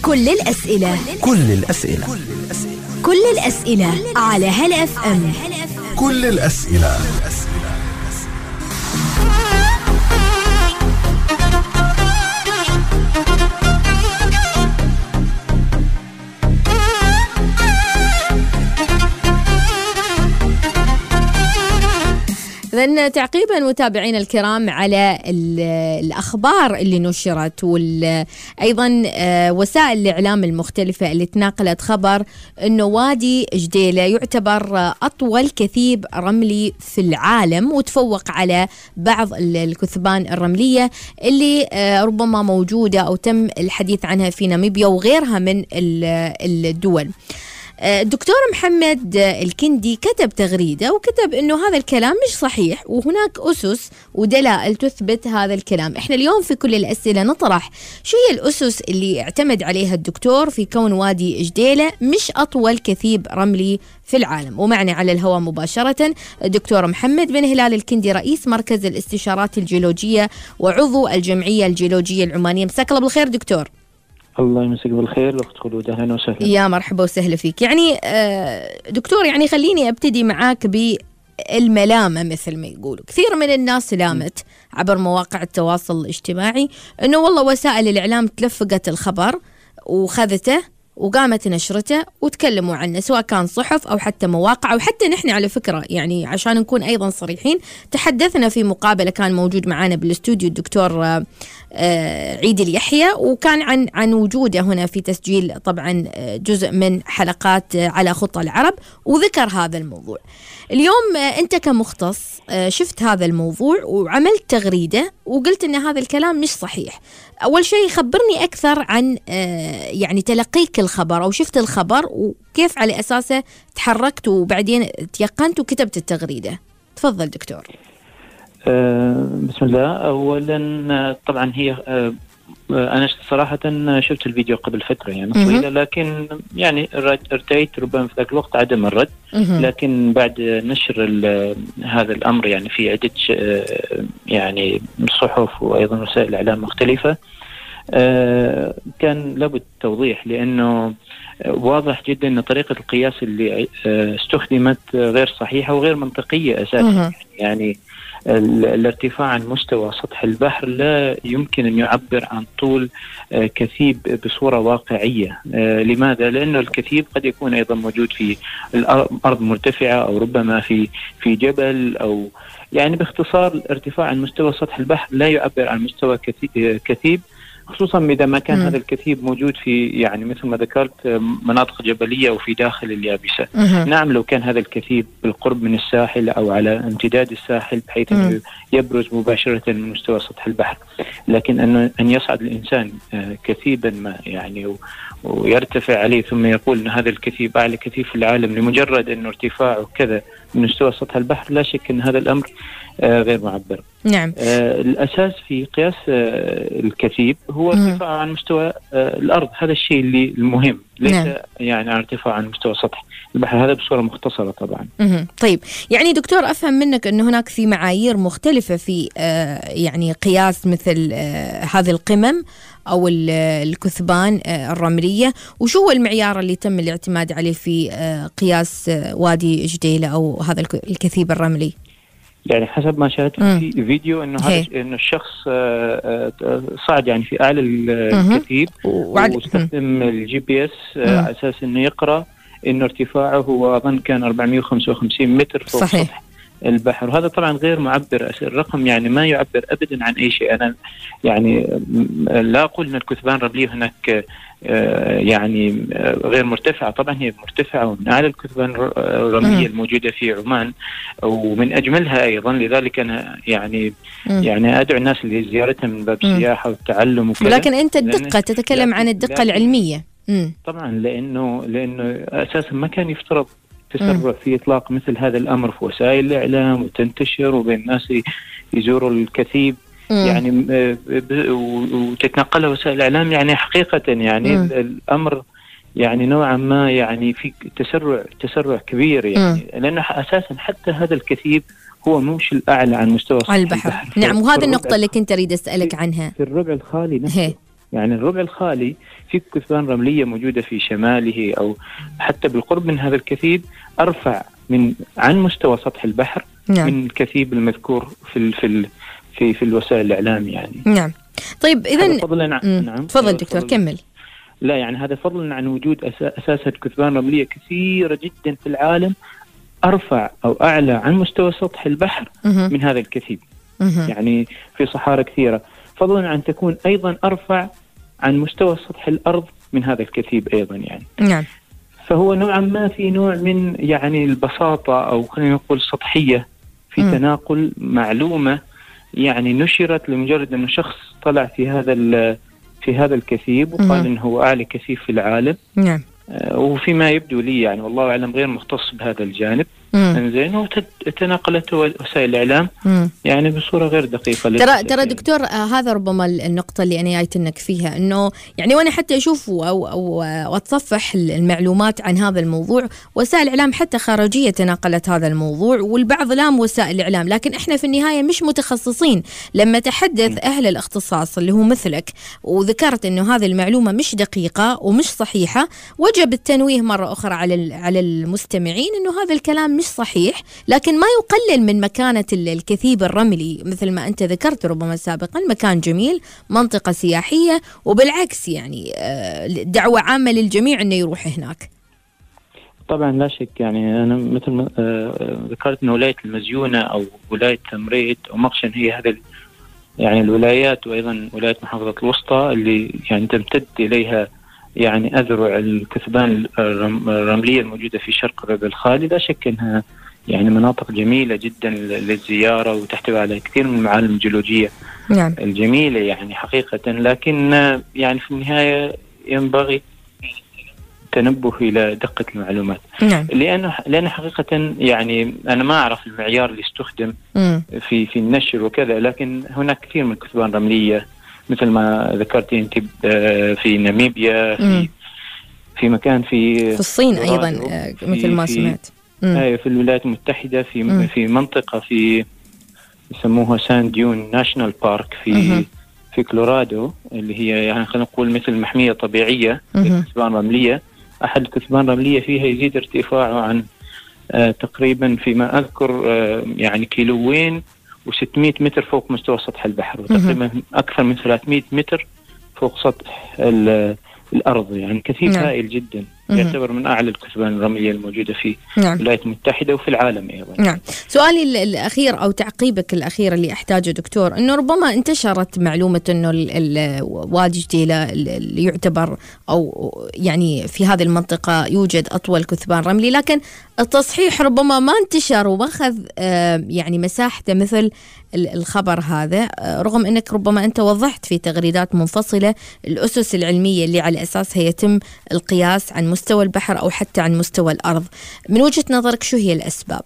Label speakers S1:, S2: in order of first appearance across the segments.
S1: كل الأسئلة على هلا اف ام.
S2: كل الأسئلة.
S3: إذن تعقيبا متابعين الكرام على الأخبار اللي نشرت وأيضا وسائل الإعلام المختلفة اللي تناقلت خبر أنه وادي جديلة يعتبر أطول كثيب رملي في العالم، وتفوق على بعض الكثبان الرملية اللي ربما موجودة أو تم الحديث عنها في ناميبيا وغيرها من الدول. الدكتور محمد الكندي كتب تغريدة وكتب أنه هذا الكلام مش صحيح، وهناك أسس ودلائل تثبت هذا الكلام. إحنا اليوم في كل الأسئلة نطرح شو هي الأسس اللي اعتمد عليها الدكتور في كون وادي جديلة مش أطول كثيب رملي في العالم. ومعنا على الهواء مباشرة الدكتور محمد بن هلال الكندي، رئيس مركز الاستشارات الجيولوجية وعضو الجمعية الجيولوجية العمانية. مساك الله بالخير دكتور.
S4: الله يمسك بالخير الاخت خلود، اهلا وسهلا.
S3: يا مرحبا وسهلا فيك. يعني دكتور، يعني خليني ابتدي معاك بالملامه، مثل ما يقولوا كثير من الناس لامت عبر مواقع التواصل الاجتماعي انه والله وسائل الاعلام تلفقت الخبر وخذته وقامت نشرته وتكلموا عنه، سواء كان صحف أو حتى مواقع أو حتى نحن على فكرة، يعني عشان نكون أيضا صريحين، تحدثنا في مقابلة كان موجود معنا بالاستوديو الدكتور عيد اليحيى، وكان عن وجوده هنا في تسجيل طبعا جزء من حلقات على خطى العرب، وذكر هذا الموضوع. اليوم أنت كمختص شفت هذا الموضوع وعملت تغريدة وقلت أن هذا الكلام مش صحيح. أول شيء خبرني أكثر عن يعني تلقيك الخبر أو شفت الخبر وكيف على أساسه تحركت وبعدين تيقنت وكتبت التغريدة. تفضل دكتور.
S4: بسم الله. أولا طبعا هي أنا صراحة شفت الفيديو قبل فترة يعني طويلة، لكن يعني ارتأيت ربما في ذاك الوقت عدم الرد، لكن بعد نشر هذا الأمر يعني في عدة يعني صحف وأيضا وسائل الإعلام مختلفة، كان لابد توضيح، لأنه واضح جدا أن طريقة القياس اللي استخدمت غير صحيحة وغير منطقية أساسا. يعني الارتفاع عن مستوى سطح البحر لا يمكن أن يعبر عن طول كثيب بصورة واقعية. لماذا؟ لأنه الكثيب قد يكون أيضا موجود في الأرض مرتفعة أو ربما في جبل، أو يعني باختصار الارتفاع عن مستوى سطح البحر لا يعبر عن مستوى كثيب، خصوصا إذا ما كان هذا الكثيب موجود في يعني مثل ما ذكرت مناطق جبلية وفي داخل اليابسة. نعم، لو كان هذا الكثيب بالقرب من الساحل أو على امتداد الساحل بحيث أنه يبرز مباشرة من مستوى سطح البحر، لكن أن يصعد الإنسان كثيبا ما يعني ويرتفع عليه ثم يقول أن هذا الكثيب أعلى كثيب في العالم لمجرد أنه ارتفاعه كذا من مستوى سطح البحر، لا شك أن هذا الأمر غير معبر.
S3: نعم.
S4: الأساس في قياس الكثيب هو ارتفاع عن مستوى الأرض، هذا الشيء اللي المهم، ليس يعني عن ارتفاع عن مستوى سطح البحر، هذا بصورة مختصرة طبعا.
S3: طيب، يعني دكتور أفهم منك أنه هناك في معايير مختلفة في يعني قياس مثل هذه القمم أو الكثبان الرملية، وشو هو المعيار اللي تم الاعتماد عليه في قياس وادي جديلة أو هذا الكثيب الرملي؟
S4: يعني حسب ما شاهدت في فيديو انه انه الشخص صعد يعني في اعلى الكثيب واستخدم الجي بي اس على اساس انه يقرا انه ارتفاعه هو اظن كان 455 متر فوق سطح البحر، وهذا طبعا غير معبر. الرقم يعني ما يعبر ابدا عن اي شيء. انا يعني لا اقول ان الكثبان الرمليه هناك يعني غير مرتفعة، طبعا هي مرتفعة ومن أعلى الكثبان الرملية الموجودة في عمان ومن أجملها أيضا. لذلك أنا يعني أدعو الناس لزيارتها من باب السياحة والتعلم وكذا.
S3: ولكن أنت الدقة تتكلم عن الدقة العلمية.
S4: طبعا لأنه أساسا ما كان يفترض تسرع في إطلاق مثل هذا الأمر في وسائل الإعلام وتنتشر وبين الناس يزوروا الكثيب يعني وتتنقلها وسائل الإعلام. يعني حقيقة يعني الأمر يعني نوعا ما يعني في تسرع كبير يعني لأنه أساسا حتى هذا الكثيب هو مش الأعلى عن مستوى
S3: البحر. نعم، وهذه النقطة اللي كنت أريد أسألك عنها.
S4: في الربع الخالي نفسه يعني الربع الخالي في كثبان رملية موجودة في شماله أو حتى بالقرب من هذا الكثيب أرفع عن مستوى سطح البحر
S3: نعم.
S4: من الكثيب المذكور في الوسائل الإعلام يعني.
S3: نعم. طيب إذن
S4: نعم.
S3: تفضل دكتور كمل.
S4: لا يعني هذا فضلا عن وجود أساسا كثبان رملية كثيرة جدا في العالم أرفع أو أعلى عن مستوى سطح البحر من هذا الكثيب. يعني في صحارى كثيرة، فضلا عن تكون أيضا أرفع عن مستوى سطح الأرض من هذا الكثيب أيضا يعني.
S3: نعم.
S4: فهو نوعا ما في نوع من يعني البساطة أو خلينا نقول سطحية في تناقل معلومة يعني نشرت لمجرد أنه شخص طلع في هذا الكثيب وقال إنه هو أعلى كثيب في العالم.
S3: نعم.
S4: وفيما يبدو لي يعني والله أعلم غير مختص بهذا الجانب. انزين وتناقلته وسائل الإعلام يعني بصورة غير دقيقة.
S3: ترى دكتور هذا ربما النقطة اللي أنا جايتنك فيها، إنه يعني وأنا حتى أشوف أو أتصفح المعلومات عن هذا الموضوع، وسائل الإعلام حتى خارجية تناقلت هذا الموضوع، والبعض لام وسائل الإعلام، لكن إحنا في النهاية مش متخصصين. لما تحدث أهل الاختصاص اللي هو مثلك وذكرت إنه هذه المعلومة مش دقيقة ومش صحيحة، وجب التنويه مرة أخرى على المستمعين إنه هذا الكلام مش صحيح، لكن ما يقلل من مكانة الكثيب الرملي مثل ما أنت ذكرت ربما سابقا. مكان جميل، منطقة سياحية، وبالعكس يعني دعوة عامة للجميع أنه يروح هناك.
S4: طبعا لا شك يعني أنا مثل ما ذكرت أن ولاية المزيونة أو ولاية تمريد ومقشن هي هذا يعني الولايات، وأيضا ولاية محافظة الوسطى اللي يعني تمتد إليها يعني أذرع الكثبان الرملية الموجودة في شرق الربع الخالي. لا شك أنها يعني مناطق جميلة جدا للزيارة وتحتوي على كثير من المعالم الجيولوجية
S3: نعم.
S4: الجميلة يعني حقيقة، لكن يعني في النهاية ينبغي التنبه إلى دقة المعلومات.
S3: نعم.
S4: لأن حقيقة يعني أنا ما أعرف المعيار اللي استخدم في النشر وكذا، لكن هناك كثير من الكثبان الرملية مثل ما ذكرتي أنت في ناميبيا، في مكان في
S3: الصين أيضا مثل ما سمعت.
S4: في الولايات المتحدة في منطقة في يسموها سان ديون ناشنال بارك في كولورادو، اللي هي يعني خلينا نقول مثل محمية طبيعية للكثبان الرملية. أحد الكثبان الرملية فيها يزيد ارتفاعه عن تقريبا فيما أذكر يعني 2.6 كيلو متر فوق مستوى سطح البحر، وتقريبا أكثر من 300 متر فوق سطح الأرض. يعني كثير هائل جدا، يعتبر من أعلى الكثبان الرملية الموجودة في الولايات المتحدة وفي العالم أيضا.
S3: نعم. سؤالي الأخير أو تعقيبك الأخير اللي أحتاجه دكتور، أنه ربما انتشرت معلومة أنه وادي جديلة اللي يعتبر أو يعني في هذه المنطقة يوجد أطول كثبان رملي، لكن التصحيح ربما ما انتشر وماخذ يعني مساحته مثل الخبر هذا، رغم أنك ربما أنت وضحت في تغريدات منفصلة الأسس العلمية اللي على أساسها يتم القياس عن مستوى البحر أو حتى عن مستوى الأرض. من وجهة نظرك شو هي الأسباب؟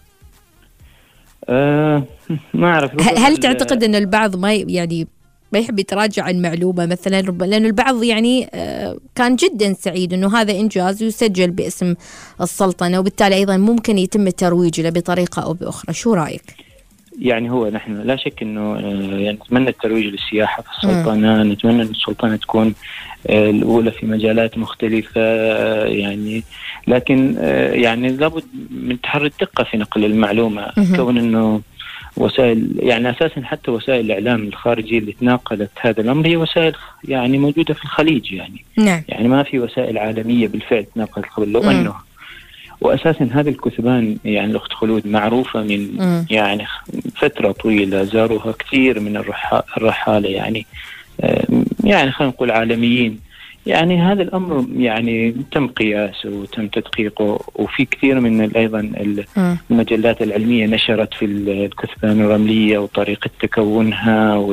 S4: ما أعرف.
S3: هل تعتقد أن البعض ما يحب يتراجع عن معلومة مثلا، لأن البعض يعني كان جدا سعيد أنه هذا إنجاز يسجل باسم السلطنة، وبالتالي أيضا ممكن يتم الترويج له بطريقة أو بأخرى. شو رأيك؟
S4: يعني هو نحن لا شك أنه يعني نتمنى الترويج للسياحة في السلطنة، نتمنى أن السلطنة تكون الأولى في مجالات مختلفة يعني، لكن يعني لابد من تحري الدقة في نقل المعلومة. كون أنه وسائل يعني أساسا حتى وسائل الإعلام الخارجية اللي تناقلت هذا الأمر هي وسائل يعني موجودة في الخليج يعني.
S3: نعم.
S4: يعني ما في وسائل عالمية بالفعل تناقلت قبل. لو أنه وأساسا هذه الكثبان يعني الأخت خلود معروفة من يعني فترة طويلة، زاروها كثير من الرحالة يعني يعني خلينا نقول عالميين. يعني هذا الأمر يعني تم قياسه وتم تدقيقه، وفي كثير من أيضا المجلات العلمية نشرت في الكثبان الرملية وطريقة تكونها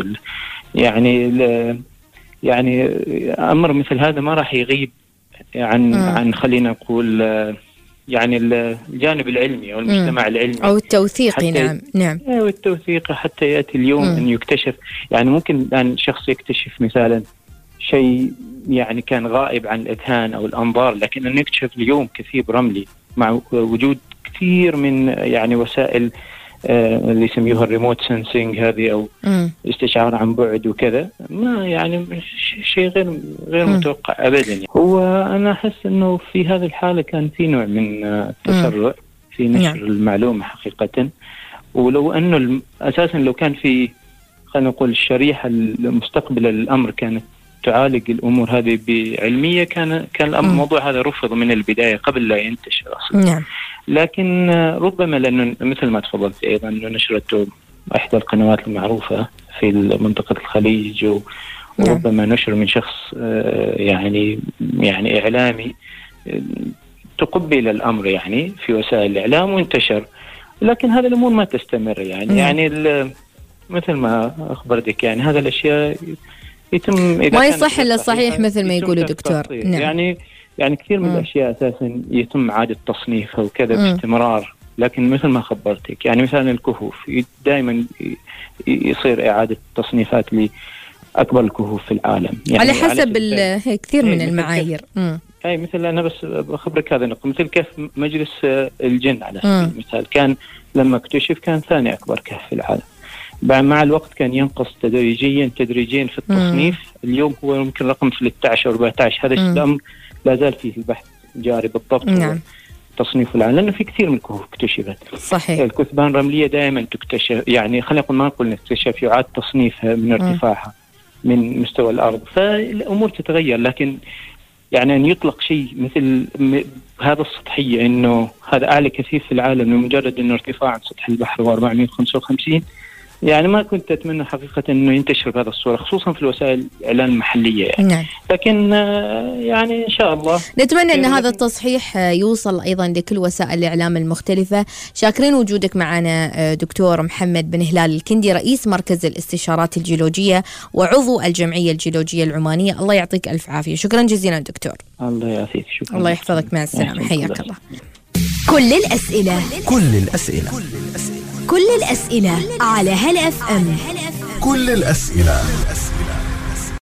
S4: يعني أمر مثل هذا ما راح يغيب عن خلينا نقول يعني الجانب العلمي أو المجتمع العلمي
S3: أو التوثيقي. نعم.
S4: والتوثيق حتى يأتي اليوم أن يكتشف. يعني ممكن الآن شخص يكتشف مثلا شيء يعني كان غائب عن الأذهان أو الأنظار، لكن أن يكتشف اليوم كثيب رملي مع وجود كثير من يعني وسائل اللي يسميوها الريموت سنسينج هذه أو استشعار عن بعد وكذا، ما يعني شيء غير متوقع أبدا يعني. هو أنا أحس أنه في هذه الحالة كان في نوع من التسرع في نشر المعلومة حقيقة، ولو أنه أساسا لو كان في خلينا نقول الشريحة المستقبل الأمر كانت تعالج الأمور هذه بعلمية كان الموضوع هذا رفض من البداية قبل لا ينتشر أصلا. لكن ربما لأنه مثل ما تفضلت أيضا أنه نشرته إحدى القنوات المعروفة في منطقة الخليج وربما نشر من شخص يعني إعلامي تقبل الأمر يعني في وسائل الإعلام وانتشر. لكن هذا الأمور ما تستمر يعني مثل ما أخبرتك يعني هذا الأشياء يتم
S3: ما يصح إلا الصحيح مثل ما يقولوا دكتور.
S4: يعني كثير من الأشياء أساسا يتم إعادة تصنيفها وكذا باستمرار. لكن مثل ما خبرتك يعني مثلا الكهوف دائما يصير إعادة تصنيفات لأكبر الكهوف في العالم يعني
S3: على حسب كثير من المعايير.
S4: أي مثل أنا بس بخبرك هذا النقطة، مثل كهف مجلس الجن على سبيل المثال كان لما اكتشف كان ثاني أكبر كهف في العالم، مع الوقت كان ينقص تدريجيا في التصنيف. اليوم هو يمكن رقم 13 أو 14. هذا الأمر لا زال فيه البحث جاري بالضبط. تصنيف العالم لأنه في كثير من الكهوف اكتشفت.
S3: صحيح.
S4: الكثبان الرملية دائما تكتشف يعني خلينا نقول ما نقول نكتشف يعاد تصنيفها من ارتفاعها من مستوى الأرض، فالأمور تتغير. لكن يعني أن يطلق شيء مثل هذا السطحية إنه هذا أعلى كثيف في العالم لمجرد إنه ارتفاع عن سطح البحر هو 455، يعني ما كنت أتمنى حقيقة إنه ينتشر بهذا الصورة خصوصا في الوسائل الإعلام المحلية يعني. لكن يعني إن شاء الله
S3: نتمنى أن هذا التصحيح يوصل أيضا لكل وسائل الإعلام المختلفة. شاكرين وجودك معنا دكتور محمد بن هلال الكندي، رئيس مركز الاستشارات الجيولوجية وعضو الجمعية الجيولوجية العمانية. الله يعطيك ألف عافية. شكرا جزيلا دكتور.
S4: الله يعافيك. شكرا.
S3: الله يحفظك. مع السلامة. حياك الله.
S1: كل الأسئلة على هلا FM.
S2: كل الأسئلة